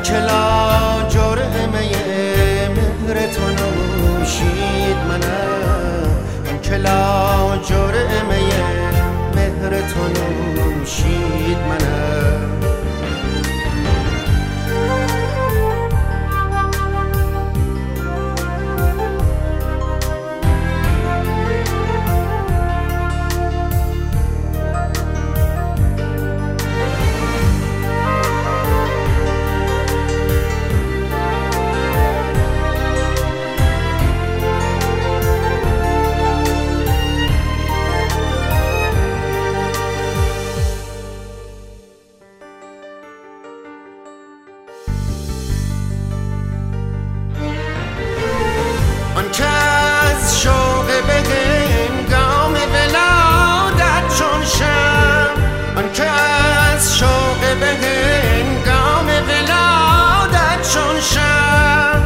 که لاجرمه مهر تو نوشید منم، آن که لاجرمه مهر تو نوشید منم. آن که از شوق به هنگام ولادت چون شم، آن که از شوق به هنگام ولادت چون شم،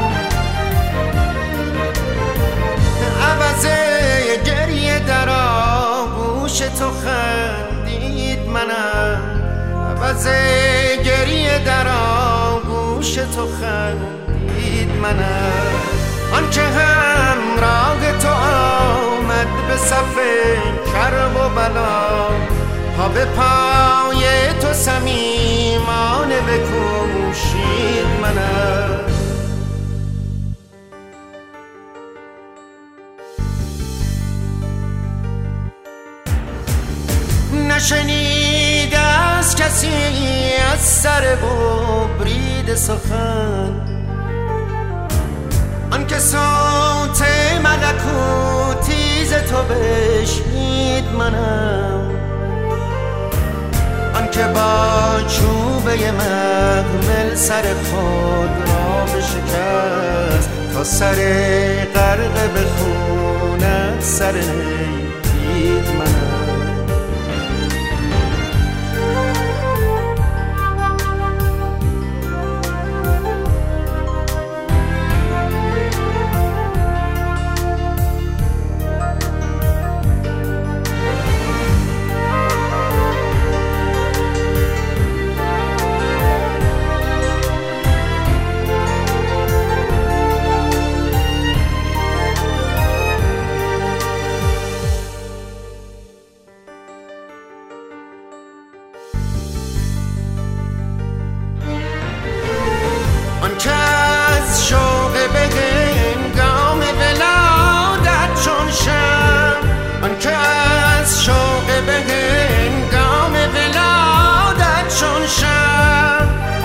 عوض گریه در آغوش تو خندید منم، عوض گریه در آغوش تو خندید منم. آن که همراه تو آمد به صف کرب و بلا، پا به پای تو صمیمانه بکوشید منم. نشنیده از کسی از سر برید سخن، آن که صوت ملکوتی ز تو بشنید منم، آن که با چوبه محمل سر خود را بشکست، تا سر غرق به خونت سر دید منم. آن که از شوق به هنگام ولادت چون شم، آن که از شوق به هنگام ولادت چون شم،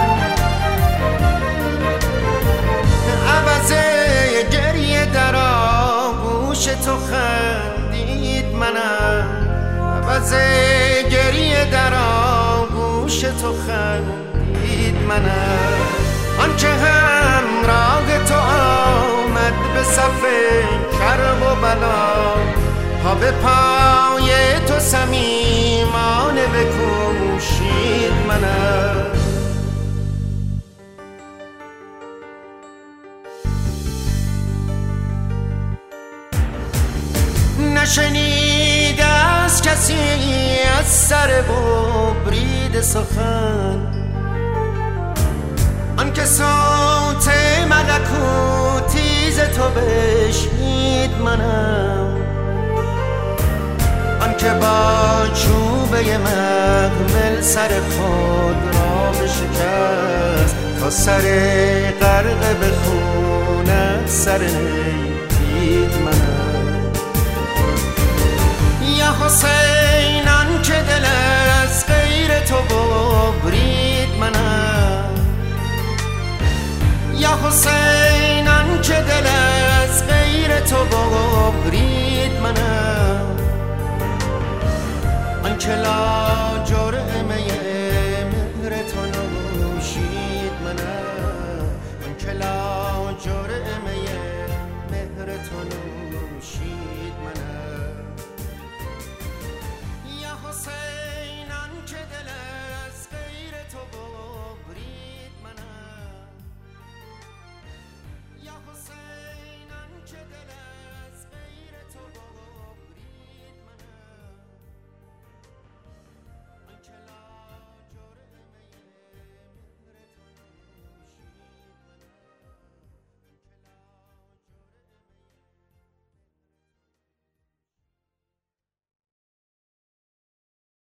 عوض گریه در آغوش تو خندید منم، عوض گریه در آغوش تو خندید منم. آن که همراه تو آمد به صف کرب و بلا، پا به پای تو صمیمانه بکوشید منم. نشنیده از کسی از سر برید سخن، آن که صوت ملکوتی ز تو بشنید منم، آن که با چوبه محمل سر خود را بشکست، تا سر غرق به خونت سر دید منم. یا حسین آن که دل از غیر تو برید منم، یا حسین آن که دل از غیر تو برید منم، آن که